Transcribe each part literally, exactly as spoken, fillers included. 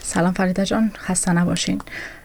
سلام فریده جان، خسته نباشین.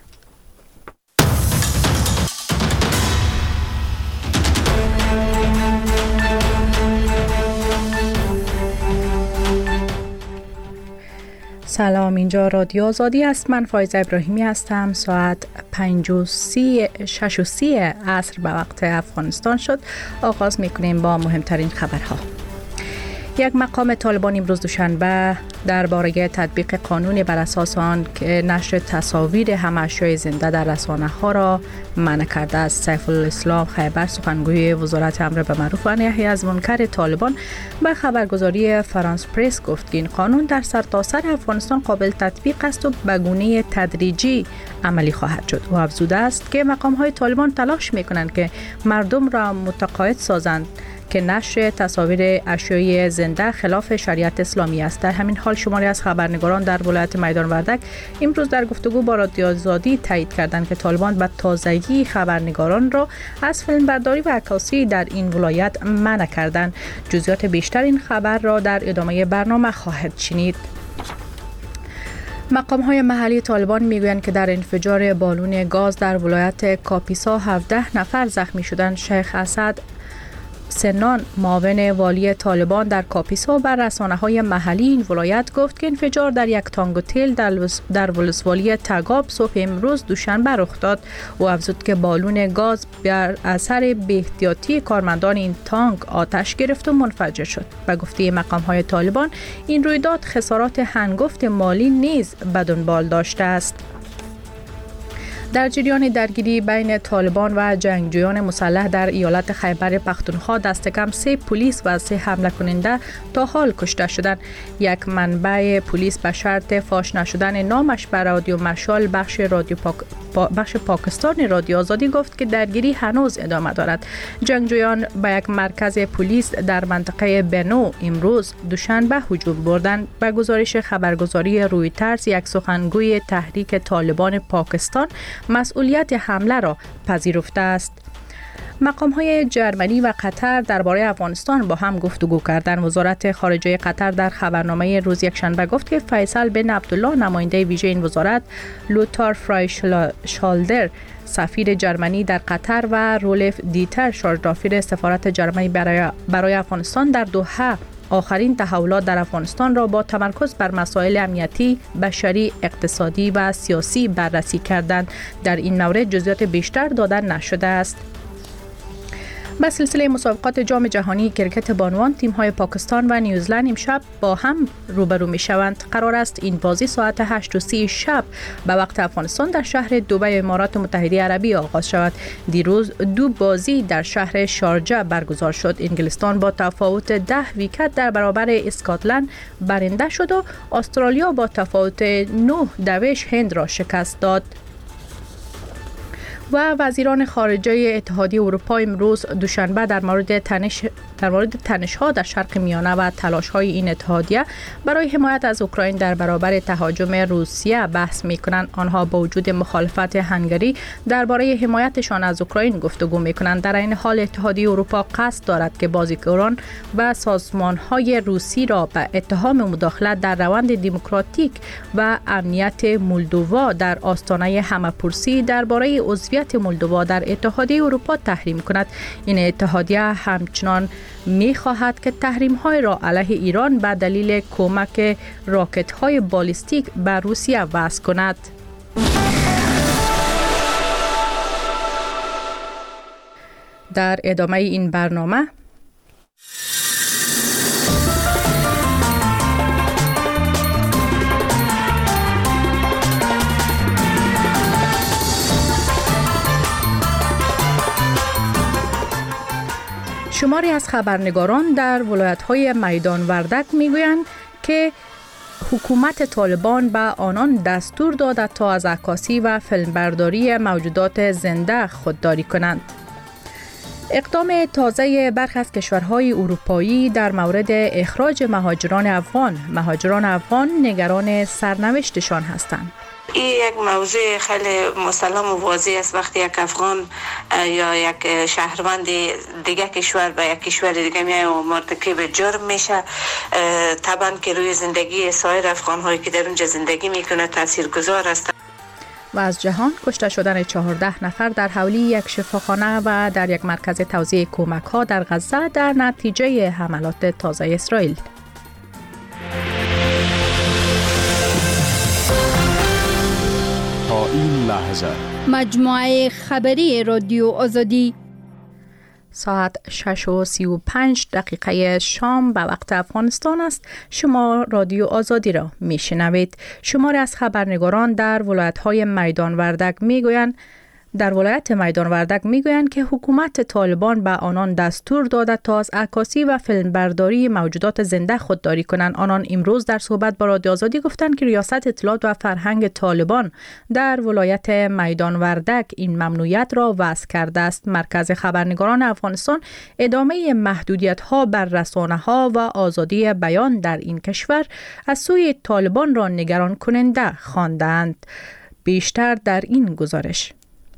سلام، اینجا رادیو آزادی است. من فایزه ابراهیمی هستم. ساعت پنج و سی شش و سی عصر به وقت افغانستان شد. آغاز میکنیم با مهمترین خبرها. یک مقام طالبان امروز دوشنبه درباره تطبیق قانون بر اساس آن که نشر تصاویر همه اشیاء زنده در رسانه‌ها را منع کرده است. سیف الاسلام خیبر، سخنگوی وزارت امر به معروف و نهی از منکر طالبان، به خبرگزاری فرانس پرس گفت که این قانون در سرتاسر افغانستان قابل تطبیق است و به گونه تدریجی عملی خواهد شد. و افزوده است که مقام‌های طالبان تلاش می‌کنند که مردم را متقاعد سازند که نشر تصاویر اشیاء زنده خلاف شریعت اسلامی است. در همین حال شماری از خبرنگاران در ولایت میدان وردک امروز در گفتگو با رادیو آزادی تایید کردند که طالبان به تازگی خبرنگاران را از فیلمبرداری و عکاسی در این ولایت منع کردند. جزئیات بیشتر این خبر را در ادامه برنامه خواهد شنید. مقام‌های محلی طالبان میگویند که در انفجار بالون گاز در ولایت کاپیسا هفده نفر زخمی شدند. شیخ اسد سنان، معاون والی طالبان در کاپیسا، بر رسانه‌های محلی این ولایت گفت که انفجار در یک تانک هتل در ولسوالی تگاب صبح امروز دوشنبه رخ داد و افزود که بالون گاز بر اثر بی‌احتیاطی کارمندان این تانک آتش گرفت و منفجر شد. به گفته مقام‌های طالبان این رویداد خسارات هنگفت مالی نیز به دنبال داشته است. در جریان درگیری بین طالبان و جنگجویان مسلح در ایالت خیبر پختونخوا دست کم سه پلیس و سه حمله کننده تا حال کشته شدند. یک منبع پلیس به شرط فاش نشدن نامش بر رادیو مشال بخش رادیو پاک... بخش پاکستان رادیو آزادی گفت که درگیری هنوز ادامه دارد. جنگجویان به یک مرکز پلیس در منطقه بنو امروز دوشنبه هجوم بردند. به گزارش خبرگزاری رویترز، یک سخنگوی تحریک طالبان پاکستان مسئولیت حمله را پذیرفته است. مقام‌های جرمنی و قطر درباره افغانستان با هم گفتگو کردند. وزارت خارجه قطر در خبرنامه روز یکشنبه گفت که فیصل بن عبدالله، نماینده ویژه این وزارت، لوتار فرایشالدر، سفیر جرمنی در قطر، و رولف دیتر، شارژدافیر سفارت جرمنی برای برای افغانستان در دوحه، آخرین تحولات در افغانستان را با تمرکز بر مسائل امنیتی، بشری، اقتصادی و سیاسی بررسی کردند. در این مورد جزئیات بیشتر داده نشده است. با سلسله مسابقات جام جهانی کرکت بانوان، تیم‌های پاکستان و نیوزلند امشب با هم روبرو می‌شوند. قرار است این بازی ساعت هشت و سی شب به وقت افغانستان در شهر دبی امارات متحده عربی آغاز شود. دیروز دو بازی در شهر شارجه برگزار شد. انگلستان با تفاوت ده ویکت در برابر اسکاتلند برنده شد و استرالیا با تفاوت نه دوش هند را شکست داد. و وزیران خارجه اتحادیه اروپا امروز دوشنبه در مورد تنش در مورد تنش‌ها در شرق میانه و تلاش‌های این اتحادیه برای حمایت از اوکراین در برابر تهاجم روسیه بحث می‌کنند. آنها با وجود مخالفت هنگری درباره حمایتشان از اوکراین گفتگو می‌کنند. در این حال اتحادیه اروپا قصد دارد که بازیگران و سازمان‌های روسی را به اتهام مداخلت در روند دموکراتیک و امنیت مولدووا در آستانه همه‌پرسی درباره عضویت مولدووا در اتحادیه اروپا تحریم کند. این اتحادیه همچنان می خواهد که تحریم های را علیه ایران به دلیل کمک راکت های بالستیک به روسیه وضع کند. در ادامه این برنامه شماری از خبرنگاران در ولایت‌های میدان وردک میگویند که حکومت طالبان به آنان دستور داده تا از عکاسی و فیلمبرداری موجودات زنده خودداری کنند. اقدام تازه برخی از کشورهای اروپایی در مورد اخراج مهاجران افغان. مهاجران افغان نگران سرنوشتشان هستند. این یک موضوع خیلی مسلم و واضح است. وقتی یک افغان یا یک شهروند دیگه کشور به یک کشور دیگه میاد و مرتکب جرم میشه، طبعا که روی زندگی سایر افغان هایی که در اونجا زندگی میکنه تاثیرگذار است. و از جهان کشته شدن چهارده نفر در حولی یک شفاخانه و در یک مرکز توزیع کمک ها در غزه در نتیجه حملات تازه اسرائیل. تا این لحظه مجموعه خبری رادیو آزادی ساعت شش و سی و پنج دقیقه شام به وقت افغانستان است. شما رادیو آزادی را میشنوید. شماری از خبرنگاران در ولایت‌های میدان وردک میگویند در ولایت میدان وردک میگویند که حکومت طالبان به آنان دستور داده تا از عکاسی و فیلمبرداری موجودات زنده خودداری کنند. آنان امروز در صحبت با رادیو آزادی گفتند که ریاست اطلاعات و فرهنگ طالبان در ولایت میدان وردک این ممنوعیت را وضع کرده است. مرکز خبرنگاران افغانستان ادامه محدودیت‌ها بر رسانه‌ها و آزادی بیان در این کشور از سوی طالبان را نگران کننده خواندند. بیشتر در این گزارش.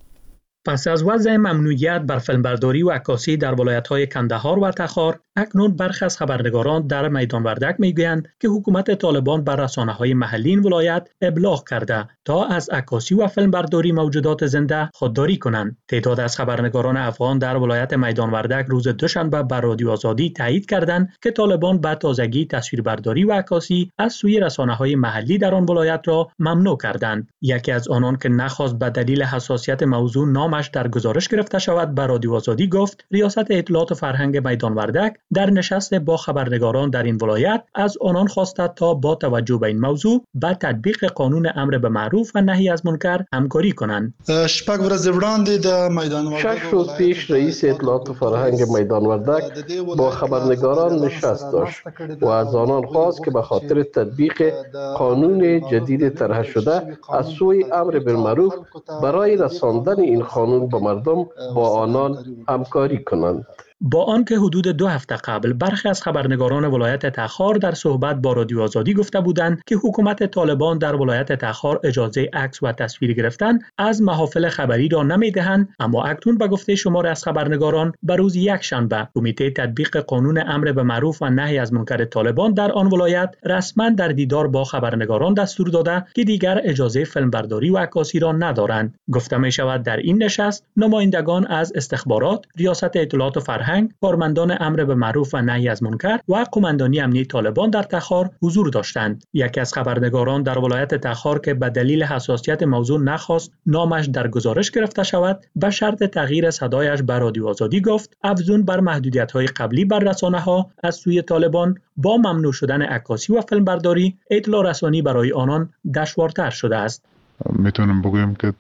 پس از وضع ممنوعیت بر فیلمبرداری و عکاسی در ولایت‌های کندهار و تخار، اکنون برخی از خبرنگاران در میدان وردک میگویند که حکومت طالبان بر رسانه‌های محلی این ولایت ابلاغ کرده تا از عکاسی و فیلمبرداری موجودات زنده خودداری کنند. تعداد از خبرنگاران افغان در ولایت میدان وردک روز دوشنبه بر رادیو آزادی تایید کردند که طالبان به تازگی تصویربرداری و عکاسی از سوی رسانه‌های محلی در آن ولایت را ممنوع کردند. یکی از آنان که نخواست به دلیل حساسیت موضوع نامش در گزارش گرفته شود بر رادیو آزادی گفت ریاست اطلاعات و فرهنگ میدان وردک در نشست با خبرنگاران در این ولایت از آنان خواسته تا با توجه به این موضوع به تطبیق قانون امر به معروف و نهی از منکر همکاری کنند. شپږ ورځې وړاندې د میدان وردک شش روز پیش رئیس اطلاعات و فرهنگ میدان وردک با خبرنگاران نشست داشت و از آنان خواست که به خاطر تطبیق قانون جدید طرح شده از سوی امر بالمعروف برای رساندن این قانون به مردم با آنان همکاری کنند. با آنکه حدود دو هفته قبل برخی از خبرنگاران ولایت تخار در صحبت با رادیو آزادی گفته بودند که حکومت طالبان در ولایت تخار اجازه عکس و تصویر گرفتن از محافل خبری را نمیدهند، اما اکنون به گفته شمار از خبرنگاران بر روز یکشنبه کمیته تطبیق قانون امر به معروف و نهی از منکر طالبان در آن ولایت رسما در دیدار با خبرنگاران دستور داده که دیگر اجازه فیلمبرداری و عکاسی را ندارند. گفته می شود در این نشست نمایندگان از استخبارات، ریاست اطلاعات و فرهنگ، کارمندان امر به معروف و نهی از منکر و قماندانی امنیتی طالبان در تخار حضور داشتند. یکی از خبرنگاران در ولایت تخار که به دلیل حساسیت موضوع نخواست نامش در گزارش گرفته شود، به شرط تغییر صدایش بر رادیو آزادی گفت افزون بر محدودیت‌های قبلی بر رسانه‌ها از سوی طالبان با ممنوع شدن عکاسی و فیلمبرداری اطلاع رسانی برای آنان دشوارتر شده است. میتونم بگویم که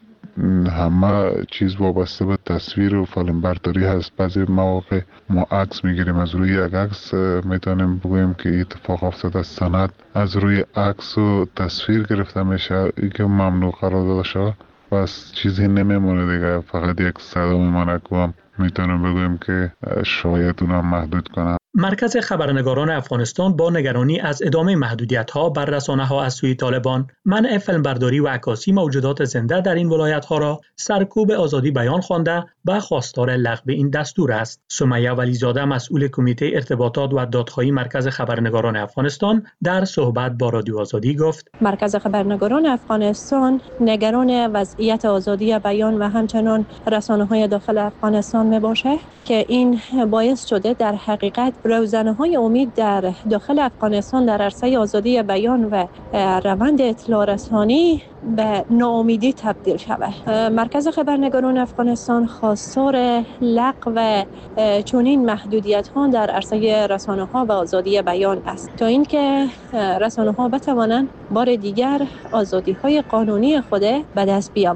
همه چیز وابسته به تصویر و فیلم برداری هست. بعضی مواقع ما عکس میگیریم، از روی یک عکس میتونیم بگوییم که اتفاق افتاده است. سند از روی عکس و تصویر گرفته میشه که ممنوع قرار داده شده، بس چیزی نمیمونه دیگه، فقط یک صدا میمونه که هم میتونیم بگوییم که شاید اونا محدود کنه. مرکز خبرنگاران افغانستان با نگرانی از ادامه محدودیت‌ها بر رسانه‌ها از سوی طالبان، منع فیلمبرداری و عکاسی موجودات زنده در این ولایت‌ها را سرکوب آزادی بیان خوانده و خواستار لغو این دستور است. سمیه ولیزاده مسئول کمیته ارتباطات و دادخواهی مرکز خبرنگاران افغانستان در صحبت با رادیو آزادی گفت: مرکز خبرنگاران افغانستان نگران وضعیت آزادی بیان و همچنان رسانه‌های داخل افغانستان میباشه که این باعث شده در حقیقت روزنه‌های امید در داخل افغانستان در عرصه آزادی بیان و روند اطلاع رسانی به ناامیدی تبدیل شود. مرکز خبرنگاران افغانستان خواستار لغو چنین محدودیت‌ها در عرصه رسانه‌ها و آزادی بیان است تا اینکه رسانه‌ها بتوانند بار دیگر آزادی‌های قانونی خود به دست بیاورند.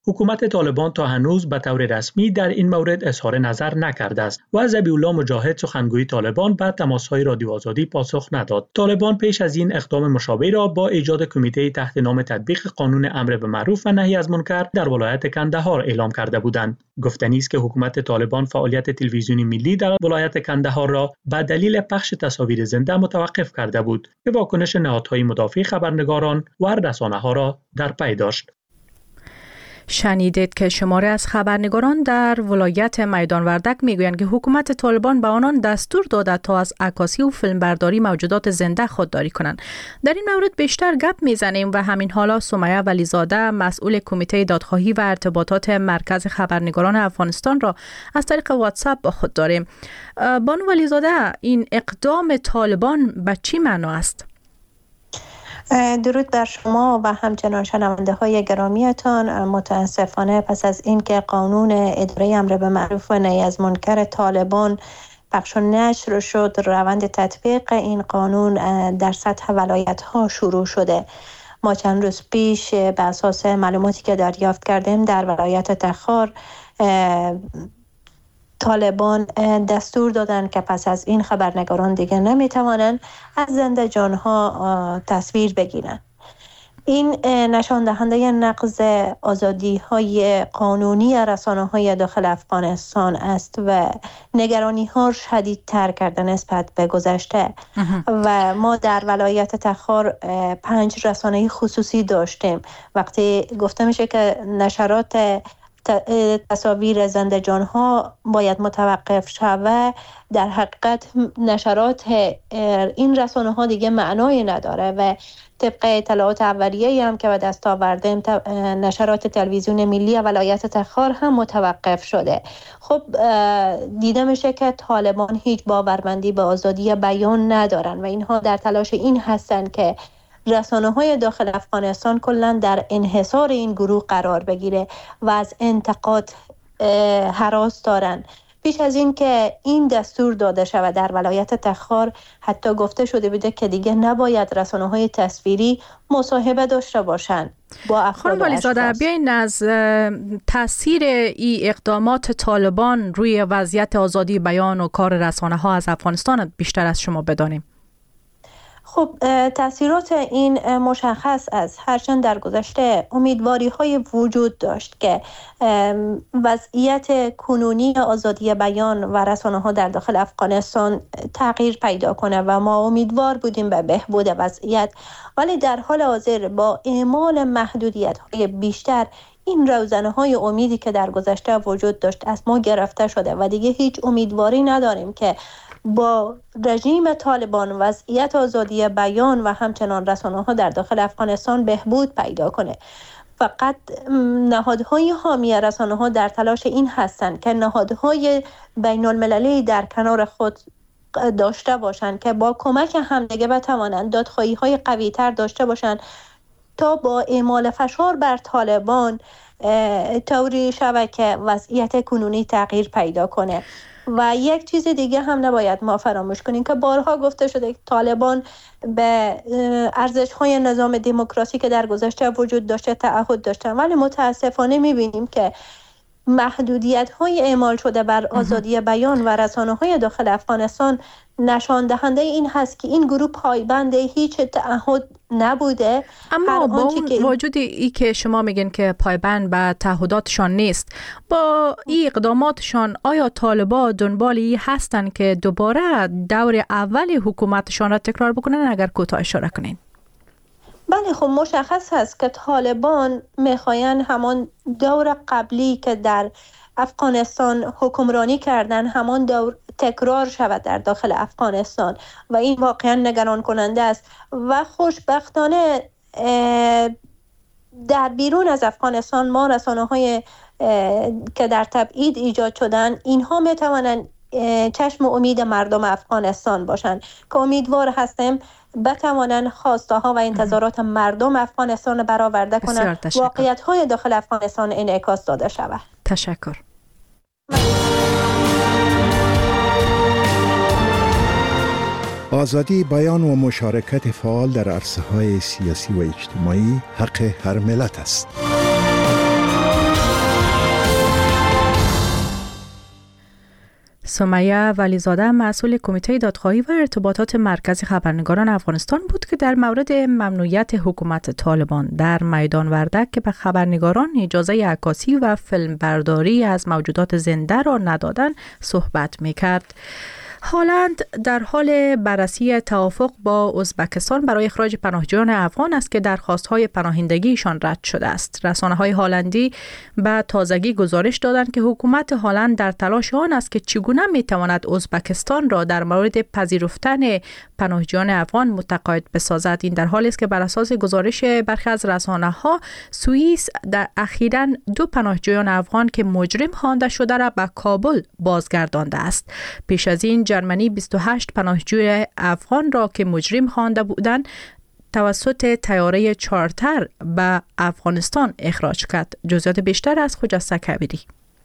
حکومت طالبان تا هنوز به طور رسمی در این مورد اظهار نظر نکرده است و ذبیح الله مجاهد سخنگوی طالبان به تماس‌های رادیو آزادی پاسخ نداد. طالبان پیش از این اقدام مشابه را با ایجاد کمیته تحت نام تطبیق قانون امر به معروف و نهی از منکر در ولایت کندهار اعلام کرده بودند. گفتنی است که حکومت طالبان فعالیت تلویزیونی ملی در ولایت کندهار را به دلیل پخش تصاویر زنده متوقف کرده بود که واکنش نهادهای مدافع خبرنگاران و رسانه‌ها را در پی داشت. شنیدید که شماره از خبرنگاران در ولایت میدان وردک میگویند که حکومت طالبان به آنان دستور داده تا از عکاسی و فیلمبرداری موجودات زنده خودداری کنند. در این مورد بیشتر گپ میزنیم و همین حالا سمیه ولیزاده مسئول کمیته دادخواهی و ارتباطات مرکز خبرنگاران افغانستان را از طریق واتساپ با خود داریم. بانو ولیزاده، این اقدام طالبان به چی معنا است؟ درود بر شما و همچنان شنونده های گرامیتان. متاسفانه پس از اینکه قانون اداره امر به معروف و نهی از منکر طالبان پخش و نشر شد، روند تطبیق این قانون در سطح ولایت ها شروع شده. ما چند روز پیش به اساس معلوماتی که دریافت کردیم در ولایت تخار طالبان دستور دادن که پس از این خبرنگاران دیگه نمیتوانند از زنده جانها تصویر بگیرن. این نشان دهنده نقض آزادی های قانونی رسانه های داخل افغانستان است و نگرانی ها شدیدتر کرده نسبت به گذشته. و ما در ولایت تخار پنج رسانه خصوصی داشتیم. وقتی گفته میشه که نشرات تصاویر زنده جان ها باید متوقف شود، در حقیقت نشرات این رسانه ها دیگه معنای نداره و طبق اطلاعات اولیه‌ای هم که به دست آوردیم نشرات تلویزیون ملی ولایت تخار هم متوقف شده. خب دیده میشه که طالبان هیچ باورمندی به آزادی بیان ندارن و اینها در تلاش این هستن که رسانه‌های داخل افغانستان کلاً در انحصار این گروه قرار بگیره و از انتقاد هراس دارن. پیش از این که این دستور داده شود در ولایت تخار حتی گفته شده بوده که دیگه نباید رسانه‌های تصویری مصاحبه داشته باشند با افراد و اشخاص. خانم بیاین از تاثیر این اقدامات طالبان روی وضعیت آزادی بیان و کار رسانه‌ها از افغانستان بیشتر از شما بدانیم. خب تأثیرات این مشخص است، هرچند در گذشته امیدواری های وجود داشت که وضعیت کنونی آزادی بیان و رسانه ها در داخل افغانستان تغییر پیدا کنه و ما امیدوار بودیم به بهبود وضعیت، ولی در حال حاضر با اعمال محدودیت های بیشتر این روزنه های امیدی که در گذشته وجود داشت از ما گرفته شده و دیگه هیچ امیدواری نداریم که با رژیم طالبان وضعیت آزادی بیان و همچنان رسانه‌ها در داخل افغانستان بهبود پیدا کنه. فقط نهادهای حامی رسانه‌ها در تلاش این هستند که نهادهای بین المللی در کنار خود داشته باشند که با کمک همدیگه بتوانند دادخواهی‌های قوی‌تر داشته باشند تا با اعمال فشار بر طالبان طوری شود که وضعیت کنونی تغییر پیدا کنه. و یک چیز دیگه هم نباید ما فراموش کنیم که بارها گفته شده که طالبان به ارزش‌های نظام دموکراسی که در گذشته وجود داشته تعهد داشتن، ولی متاسفانه می‌بینیم که محدودیت‌های اعمال شده بر آزادی بیان و رسانه‌های داخل افغانستان نشان دهنده این هست که این گروه پایبند هیچ تعهد نبوده. اما با اون وجود ای که شما میگین که پایبند به تعهداتشان نیست، با این اقداماتشان آیا طالبان دنبال این هستن که دوباره دور اول حکومتشان را تکرار بکنن؟ اگر کوتاه اشاره کنین. بله، خب مشخص هست که طالبان میخواین همان دور قبلی که در افغانستان حکمرانی کردن همان دور تکرار شود در داخل افغانستان و این واقعا نگران کننده است و خوشبختانه در بیرون از افغانستان ما رسانه‌های که در تبعید ایجاد شدن اینها میتوانند چشم امید مردم افغانستان باشند که امیدوار هستیم بتوانند خواسته ها و انتظارات مردم افغانستان برآورده کنند، واقعیت های داخل افغانستان انعکاس داده شود. تشکر. آزادی بیان و مشارکت فعال در عرصه‌های سیاسی و اجتماعی حق هر ملت است. سمیه ولیزاده مسئول کمیته دادخواهی و ارتباطات مرکز خبرنگاران افغانستان بود که در مورد ممنوعیت حکومت طالبان در میدان وردک که به خبرنگاران اجازه عکاسی و فیلمبرداری از موجودات زنده را ندادن صحبت می‌کرد. هلند در حال بررسی توافق با ازبکستان برای اخراج پناهجویان افغان است که درخواست‌های پناهندگیشان رد شده است. رسانه‌های هلندی به تازگی گزارش دادند که حکومت هلند در تلاش آن است که چگونه می‌تواند ازبکستان را در مورد پذیرفتن پناهجویان افغان متقاعد بسازد. این در حالی است که بر اساس گزارش برخی از رسانه‌ها سوئیس در اخیراً دو پناهجویان افغان که مجرم خوانده شده را به کابل بازگردانده است. پیش از این جرمنی بیست و هشت پناهجوی افغان را که مجرم خوانده بودند توسط طیاره چارتر به افغانستان اخراج کرد. جزئیات بیشتر از خجسته کبیری.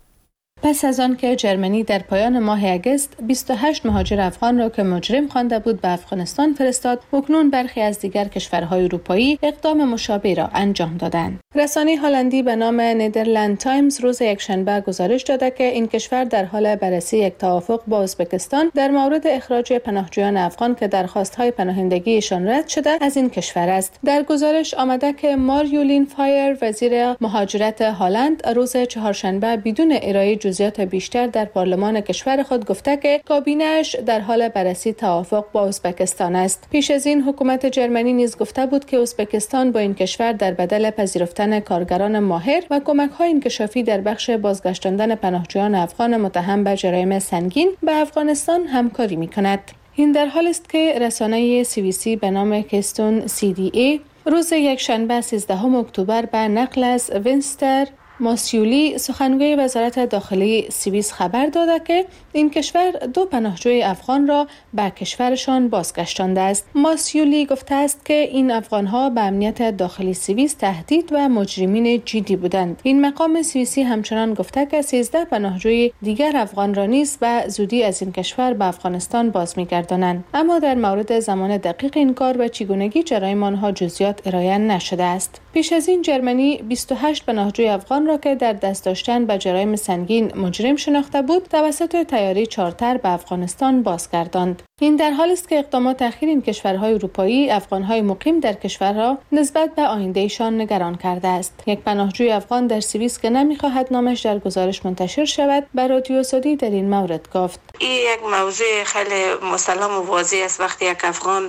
پس از آن که جرمنی در پایان ماه اگست بیست و هشت مهاجر افغان را که مجرم خوانده بود به افغانستان فرستاد، اکنون برخی از دیگر کشورهای اروپایی اقدام مشابه را انجام دادند. رسانه هلندی به نام نیدرلند تایمز روز یکشنبه گزارش داده که این کشور در حال بررسی یک توافق با ازبکستان در مورد اخراج پناهجویان افغان که درخواست‌های پناهندگیشان رد شده از این کشور است. در گزارش آمده که ماریولین فایر وزیر مهاجرت هلند روز چهارشنبه بدون ارائه جزئیات بیشتر در پارلمان کشور خود گفته که کابینه‌اش در حال بررسی توافق با ازبکستان است. پیش از این حکومت جرمنی نیز گفته بود که ازبکستان با این کشور در بدل پذیرفتن کارگران ماهر و کمک‌های انکشافی در بخش بازگشتاندن پناهجویان افغان متهم به جرایم سنگین به افغانستان همکاری می‌کند. این در حالی است که رسانه سوئیسی به نام کستون سی دی ای روز یکشنبه سیزدهم اکتبر به نقل از وینستر ماسیولی سخنگوی وزارت داخلی سوئیس خبر داده که این کشور دو پناهجوی افغان را به کشورشان بازگشتانده است. ماسیولی گفته است که این افغانها به امنیت داخلی سوئیس تهدید و مجرمین جدی بودند. این مقام سوئیسی همچنان گفته که سیزده پناهجوی دیگر افغان را نیز به زودی از این کشور به افغانستان باز می‌گردانند، اما در مورد زمان دقیق این کار و چگونگی جرایم آنها جزئیات ارائه نشده است. پیش از این جرمنی بیست و هشت پناهجوی افغان را که در دست داشتن به جرایم سنگین مجرم شناخته بود توسط طیاره چارتر به افغانستان بازگرداند. این در حالی است که اقدامات اخیر این کشورهای اروپایی افغانهای مقیم در کشورها نسبت به آیندهشان نگران کرده است. یک پناهجوی افغان در سوئیس که نمی‌خواهد نامش در گزارش منتشر شود به رادیو آزادی در این مورد گفت: این یک موضوع خیلی مسلم و واضح است. وقتی یک افغان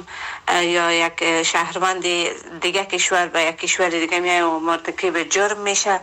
یا یک شهروند دیگه کشور به یک کشور دیگه میاد و مرتکب جرم میشه،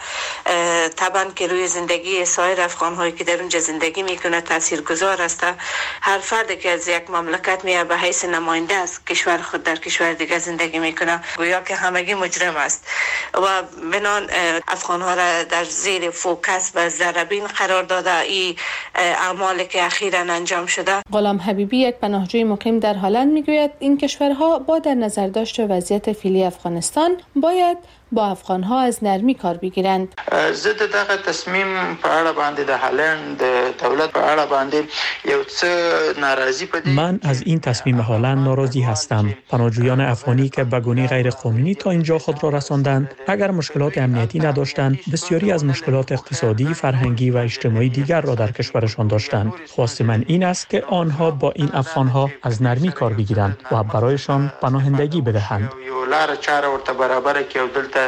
طبعا که روی زندگی سایر افغان‌هایی که در اونجا زندگی میکنه تاثیرگذار است. هر فردی که از یک مملکت میاد به حیث نماینده از کشور خود در کشور دیگه زندگی میکنه گویا که همگی مجرم است و بنان افغان‌ها را در زیر فوکس و ضربین قرار داده این اعمالی که اخیراً انجام شده. غلام حبیبی یک پناهجوی مقیم در هلند میگوید این کشورها با در نظر داشت وضعیت فعلی افغانستان باید با افغان‌ها از نرمی کار بگیرند. ضد دغه تصمیم په اړه باندې د هالند دولت په اړه باندې یو څه ناراضی پدې. من از این تصمیم هالند ناراضی هستم. پناهجویان افغانی که به گونه غیر قانونی تا اینجا خود را رساندند، اگر مشکلات امنیتی نداشتند، بسیاری از مشکلات اقتصادی، فرهنگی و اجتماعی دیگر را در کشورشان داشتند. خواست من این است که آنها با این افغان‌ها از نرمی کار بگیرند و برایشان پناهندگی بدهند. لار چاره ورته برابر کې او دلته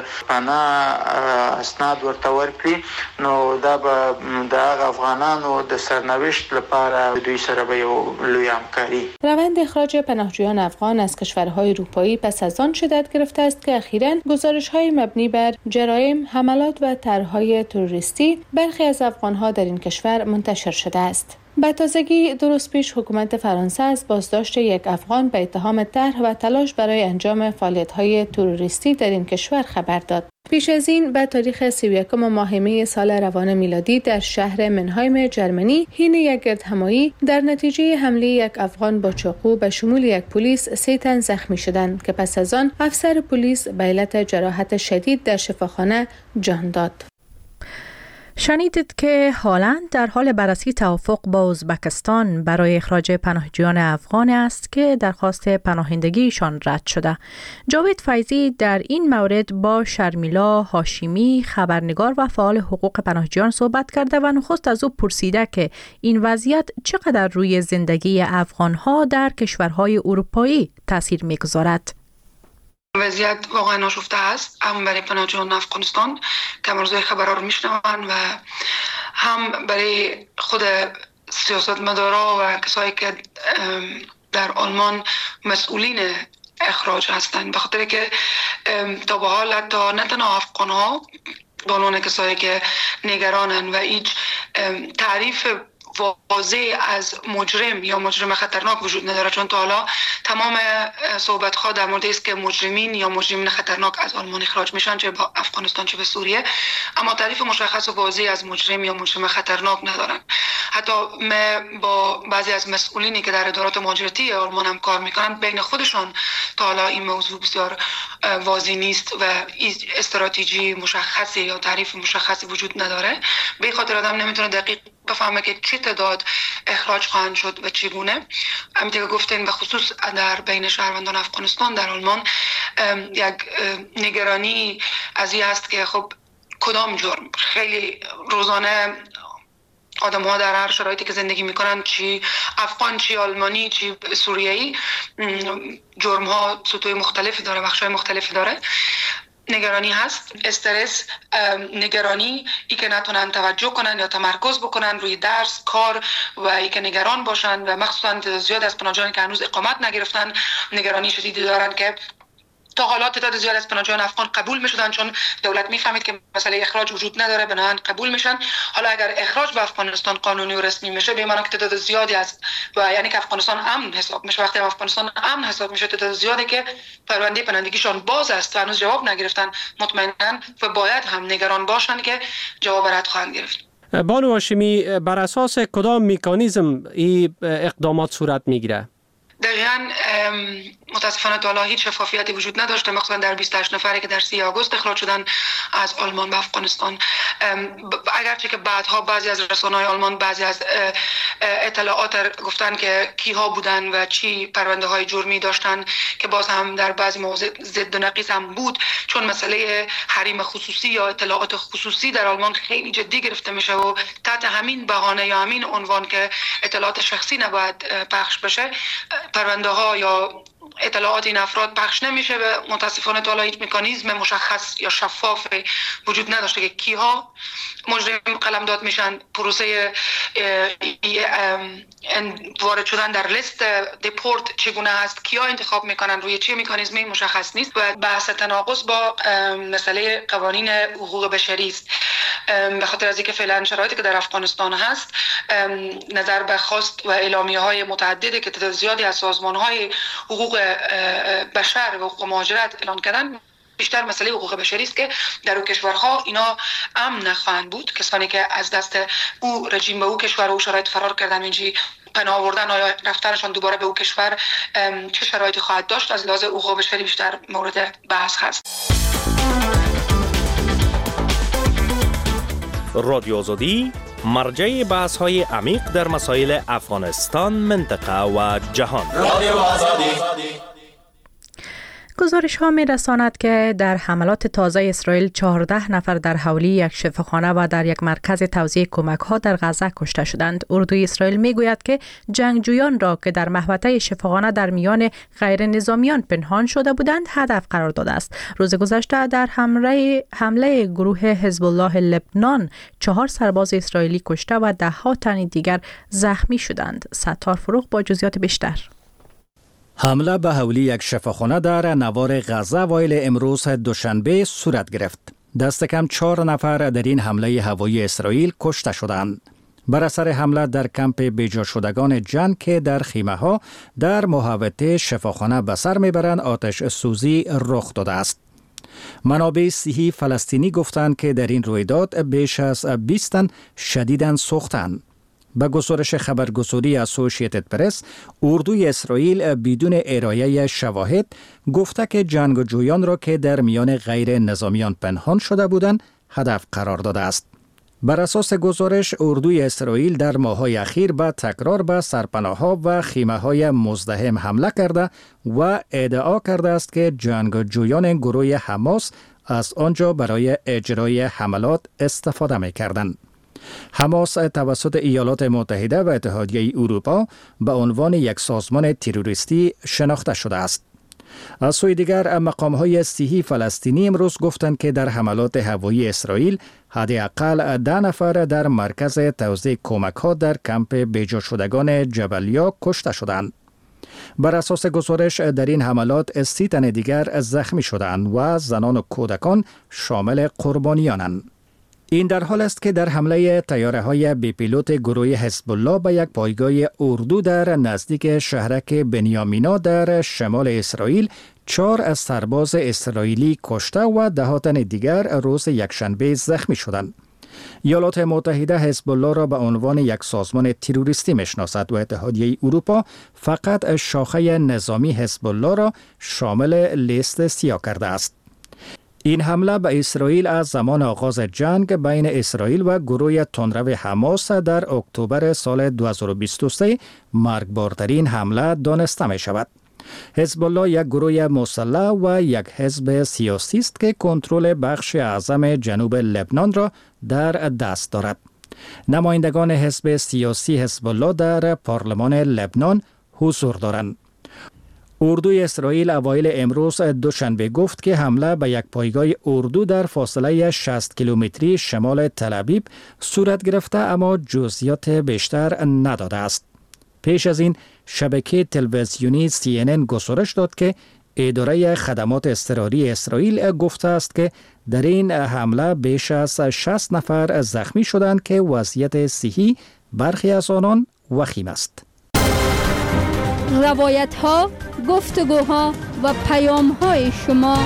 پناه اسناد ورته ورکړي، نو دا به د افغانانو د سرنوشت لپاره دوی سره به یو لوی همکاری. روند اخراج پناهجویان افغان از کشورهای اروپایی پس از آن شدت گرفته است که اخیراً گزارش‌های مبنی بر جرایم، حملات و طرح‌های تروریستی برخی از افغان‌ها در این کشور منتشر شده است. به تازگی دو روز پیش حکومت فرانسه از بازداشت یک افغان به اتهام طرح و تلاش برای انجام فعالیت‌های تروریستی در این کشور خبر داد. پیش از این به تاریخ سی و یکم ماه می سال روان میلادی در شهر منهایم جرمنی حین یک گردهمایی در نتیجه حمله یک افغان با چاقو به شمول یک پلیس سه تن زخمی شدند که پس از آن افسر پلیس به علت جراحت شدید در شفاخانه جان داد. شنیدید که هالند در حال بررسی توافق با ازبکستان برای اخراج پناهجویان افغان است که درخواست پناهندگیشان رد شده. جاوید فیضی در این مورد با شرمیلا هاشمی خبرنگار و فعال حقوق پناهجویان صحبت کرده و نخست از او پرسیده که این وضعیت چقدر روی زندگی افغانها در کشورهای اروپایی تاثیر می‌گذارد. وضعیت واقعا ناشفته است، هم برای پناهجویان افغانستان که امروزه خبرها رو میشنوند و هم برای خود سیاستمدارا و کسایی که در آلمان مسئولین اخراج هستند، به خاطر که تا به حال حتی نه تنها افغان ها به عنوان کسایی که نگرانن و هیچ تعریف واضح از مجرم یا مجرم خطرناک وجود نداره، چون تا حالا تمام صحبت ها در مورد است که مجرمین یا مجرمین خطرناک از آلمان اخراج میشن، چه به افغانستان چه به سوریه، اما تعریف مشخص و واضح از مجرم یا مجرم خطرناک ندارن. حتی ما با بعضی از مسئولینی که در ادارات مهاجرتی آلمان هم کار میکنن، بین خودشان تا حالا این موضوع بسیار واضح نیست و استراتژی مشخصی یا تعریف مشخصی وجود نداره. به خاطر آدم نمیتونه دقیق بفهمه که چه تعداد اخراج خواهند شد و چگونه. همینطور که گفتین به خصوص در بین شهروندان افغانستان در آلمان یک نگرانی از این است که خب کدام جرم، خیلی روزانه آدم ها در هر شرایطی که زندگی میکنن، چی افغان چی آلمانی چی سوریایی، جرم ها سطوح مختلفی داره، بخش های مختلفی داره. نگرانی هست، استرس، نگرانی، ای که نتونن توجه کنن یا تمرکز بکنن روی درس، کار و ای که نگران باشن و مخصوصا زیاد از پناهجویانی که هنوز اقامت نگرفتن نگرانی شدیدی دارن که تا حالا تعداد زیاد از پناهجویان افغان قبول میشدن، چون دولت میفهمید که مسئله اخراج وجود نداره، بنابراین قبول میشن. حالا اگر اخراج به افغانستان قانونی و رسمی میشه، به معنی که تعداد زیادی از و یعنی که افغانستان امن حساب میشه. وقتی افغانستان امن حساب میشه، تعداد زیادی که پرونده پناهندگیشان باز است و هنوز جواب نگرفتن، مطمئنا و باید هم نگران باشن که جواب رد خواهند گرفت. بانو هاشمی، بر اساس کدام مکانیزم این اقدامات صورت میگیره؟ دقیقاً متاسفانه تا حالا هیچ شفافیتی وجود نداشته، مخصوصا در بیست و هشت نفری که در سی آگوست اخراج شدن از آلمان به افغانستان. اگرچه که بعدها بعضی از رسانه‌های آلمان بعضی از اطلاعات گفتن که کیها بودن و چی پرونده های جرمی داشتن که باز هم در بعضی مواضع ضد و نقیض هم بود، چون مسئله حریم خصوصی یا اطلاعات خصوصی در آلمان خیلی جدی گرفته میشه و تحت همین بهانه یا همین عنوان که اطلاعات شخصی نباید پخش بشه، پرونده ها یا اطلاعات این افراد پخش نمیشه و متاسفانه تا حالا هیچ مکانیزم مشخص یا شفاف وجود نداشته که کیها مجرم قلمداد میشن، پروسه وارد شدن در لیست دیپورت چگونه هست، کیا انتخاب میکنن، روی چه مکانیزمی مشخص نیست و بحث تناقض با مسئله قوانین حقوق بشری است. به خاطر از اینکه فعلا شرایطی که در افغانستان هست، نظر به خواست و اعلامیه های متعددی که تعداد زیادی از سازمان های حقوق بشر و حقوق مهاجرت اعلان کردن، بیشتر مسئله حقوق بشری است که در اون کشورها اینا امن نخواهند بود. کسانی که از دست او رژیم به او کشور و او شرایط فرار کردن، اینجی پناه آوردن، آیا رفتنشان دوباره به او کشور چه شرایطی خواهد داشت، از لحاظ حقوق بشری بیشتر مورد بحث هست. رادیو آزادی مرجع بحث های عمیق در مسائل افغانستان، منطقه و جهان. رادیو آزادی. گزارش ها می رساند که در حملات تازه اسرائیل چهارده نفر در حولی یک شفاخانه و در یک مرکز توزیع کمک ها در غزه کشته شدند. اردوی اسرائیل می گوید که جنگجویان را که در محوطه شفاخانه در میان غیر نظامیان پنهان شده بودند هدف قرار داده است. روز گذشته در حمله حمله گروه حزب الله لبنان چهار سرباز اسرائیلی کشته و ده ها تن دیگر زخمی شدند. ستار فروغ با جزئیات بیشتر. حمله به حولی یک شفاخانه در نوار غزه اوایل امروز دوشنبه صورت گرفت. دست کم چهار نفر در این حمله هوایی اسرائیل کشته شدند. بر اثر حمله در کمپ بیجا شدگان جنگ که در خیمه ها در محوطه شفاخانه به سر میبرند آتش سوزی رخ داده است. منابع صحی فلسطینی گفتند که در این رویداد بیش از بیست تن شدیداً سوختند. به گزارش خبرگزاری اسوسییتد پرس، اردوی اسرائیل بدون ارائه شواهد گفته که جنگجویان را که در میان غیر نظامیان پنهان شده بودند هدف قرار داده است. بر اساس گزارش اردوی اسرائیل در ماه‌های اخیر به تکرار به سرپناه‌ها و خیمه‌های مزدحم حمله کرده و ادعا کرده است که جنگجویان گروه حماس از آنجا برای اجرای حملات استفاده می‌کردند. حماس توسط ایالات متحده و اتحادیه اروپا به عنوان یک سازمان تروریستی شناخته شده است. از سوی دیگر مقام‌های صحی فلسطینی امروز گفتند که در حملات هوایی اسرائیل حداقل ده نفر در مرکز توزیع کمک‌ها در کمپ بیجا شدگان جبلیا کشته شدند. بر اساس گزارش در این حملات سی تن دیگر زخمی شدند و زنان و کودکان شامل قربانیانند. این در حال است که در حمله طیاره‌های بی پیلوت گروه حزب الله به یک پایگاه اردو در نزدیک شهرک بنیامینا در شمال اسرائیل چهار از سرباز اسرائیلی کشته و ده تن دیگر روز یکشنبه زخمی شدند. ایالات متحده حزب الله را به عنوان یک سازمان تروریستی میشناسد و اتحادیه اروپا فقط شاخه نظامی حزب الله را شامل لیست سیاه کرده است. این حمله به اسرائیل از زمان آغاز جنگ بین اسرائیل و گروه تندرو حماس در اکتبر سال دو هزار و بیست و سه مرگبارترین حمله دانسته می شود. حزب الله یک گروه مسلح و یک حزب سیاسی است که کنترل بخش اعظم جنوب لبنان را در دست دارد. نمایندگان حزب سیاسی حزب الله در پارلمان لبنان حضور دارند. اردوی اسرائیل اوایل امروز دوشنبه گفت که حمله به یک پایگاه اردو در فاصله شصت کیلومتری شمال تل‌آویو صورت گرفته اما جزئیات بیشتر نداده است. پیش از این شبکه تلویزیونی سی ان ان گزارش داد که اداره خدمات اضطراری اسرائیل گفته است که در این حمله بیش از شصت نفر زخمی شدند که وضعیت صحی برخی از آنان وخیم است. روایت ها، گفتگوها و پیام های شما.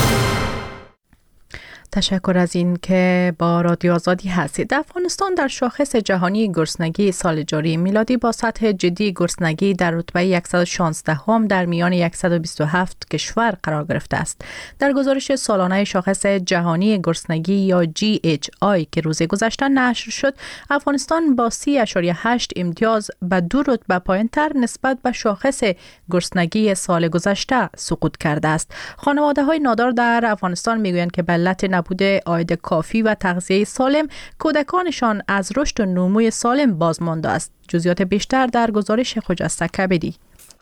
تشکر از این که با رادیو آزادی هستید. افغانستان در شاخص جهانی گرسنگی سال جاری میلادی با سطح جدی گرسنگی در رتبه صد و شانزده هم در میان صد و بیست و هفت کشور قرار گرفته است. در گزارش سالانه شاخص جهانی گرسنگی یا جی اچ آی که روز گذشته نشر شد، افغانستان با سی و هشت امتیاز به دو رتبه پایین‌تر نسبت به شاخص گرسنگی سال گذشته سقوط کرده است. خانواده‌های نادار در افغانستان میگویند که به علت بوده عاید کافی و تغذیه سالم کودکانشان از رشد و نمو سالم باز مانده است. جزئیات بیشتر در گزارش خجسته کبدی.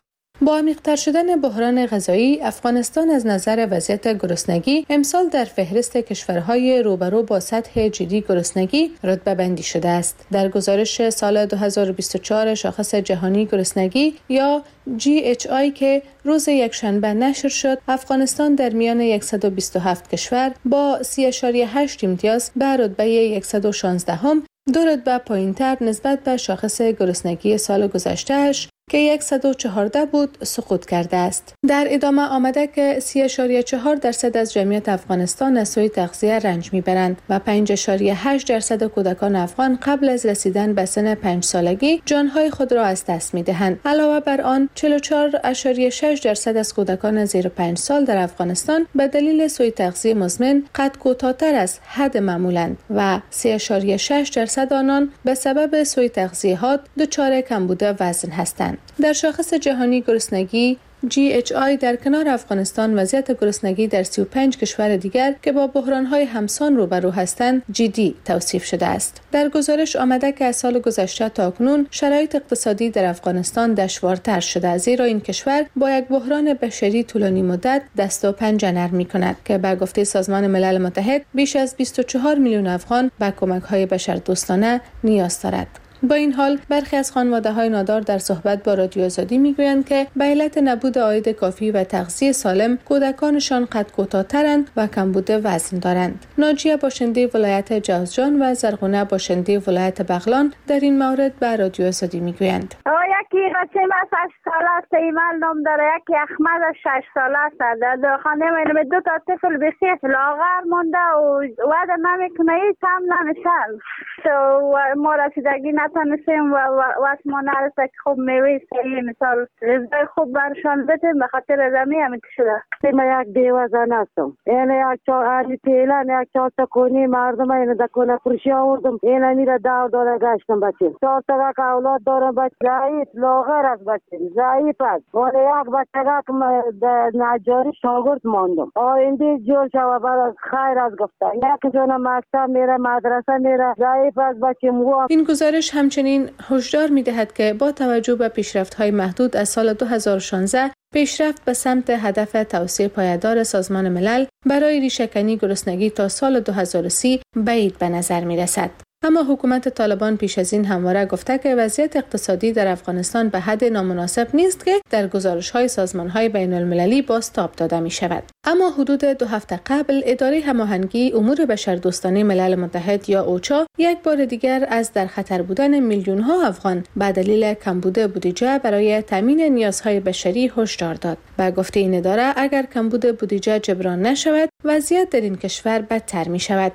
با عمیق‌تر شدن بحران غذایی، افغانستان از نظر وضعیت گرسنگی امسال در فهرست کشورهای روبرو با سطح جدی گرسنگی رتبه بندی شده است. در گزارش سال دو هزار و بیست و چهار شاخص جهانی گرسنگی یا جی اچ آی که روز یکشنبه نشر شد، افغانستان در میان صد و بیست و هفت کشور با سی و هشت امتیاز به رتبه صد و شانزده هم دو رتبه پایین‌تر نسبت به شاخص گرسنگی سال گذشته‌اش که صد و چهارده بود سقوط کرده است. در ادامه آمده که سی و چهار درصد از جمعیت افغانستان از سوی تغذیه رنج میبرند و پنج و هشت درصد کودکان افغان قبل از رسیدن به سن پنج سالگی جانهای خود را از دست میدهند. علاوه بر آن چهل و چهار و شش درصد از کودکان زیر پنج سال در افغانستان به دلیل سوی تغذیه مزمن قد کوتاه‌تر از حد معمولند و سه و شش درصد آنان به سبب سوی تغذیه‌ات دچار کمبود وزن هستند. در شاخص جهانی گرسنگی جی اچ آی در کنار افغانستان وضعیت گرسنگی در سی و پنج کشور دیگر که با بحران‌های همسان روبرو هستند جدی توصیف شده است. در گزارش آمده که از سال گذشته تا اکنون شرایط اقتصادی در افغانستان دشوارتر شده، زیرا این کشور با یک بحران بشری طولانی مدت دست و پنجه نرم می‌کند که به گفته سازمان ملل متحد بیش از بیست و چهار میلیون افغان به کمک‌های بشردوستانه نیاز دارد. با این حال برخی از خانواده‌های نادار در صحبت با رادیو آزادی میگویند که به علت نبود عاید کافی و تغذیه سالم کودکانشان قد کوتاه‌ترند و کمبود وزن دارند. ناجیه باشنده ولایت جوزجان و زرغونه باشنده ولایت بغلان در این مورد به رادیو آزادی میگویند: یکی بچه ما شش ساله است، ایمال نام داره، یکی احمد شش ساله است. در داخانه من دو تا طفل بسیار لاغر مونده و وعده نمیکنه، هیچ هم نمیشن. تو ما رسیدگی نتانستیم و وقت ما نرسه که خوب میوه صحیح مثال رزای خوب برشان بتیم به خاطر رزمی همیت شده. من یک دیوه زن هستم. این یک چهار پیلان یک چهار تکونی مردم این دکونه پرشی آوردم. این میره دور دوره گشتم بچه. چهار تا که اولاد دارم بچه. ضعیف لاغر از بچه. ضعیف است. ولی یک بچه که نجاری شاگرد ماندم. آینده جور شوه بعد خیر از گفته. یک جون مکتب میره مدرسه میره. ضعیف از بچه مو. این گزارش همچنین هشدار می‌دهد که با توجه به پیشرفت‌های محدود از سال دو هزار و شانزده پیشرفت به سمت هدف توسعه پایدار سازمان ملل برای ریشه‌کنی گرسنگی تا سال دو هزار و سی بعید به نظر می‌رسد. اما حکومت طالبان پیش از این همواره گفته که وضعیت اقتصادی در افغانستان به حد نامناسب نیست که در گزارش‌های سازمان‌های بین‌المللی بازتاب داده می‌شود. اما حدود دو هفته قبل اداره هماهنگی امور بشردوستانه ملل متحد یا اوچا یک بار دیگر از در خطر بودن میلیون‌ها افغان به دلیل کمبود بودجه برای تامین نیازهای بشری هشدار داد. با گفته این اداره اگر کمبود بودجه جبران نشود وضعیت در این کشور بدتر می‌شود.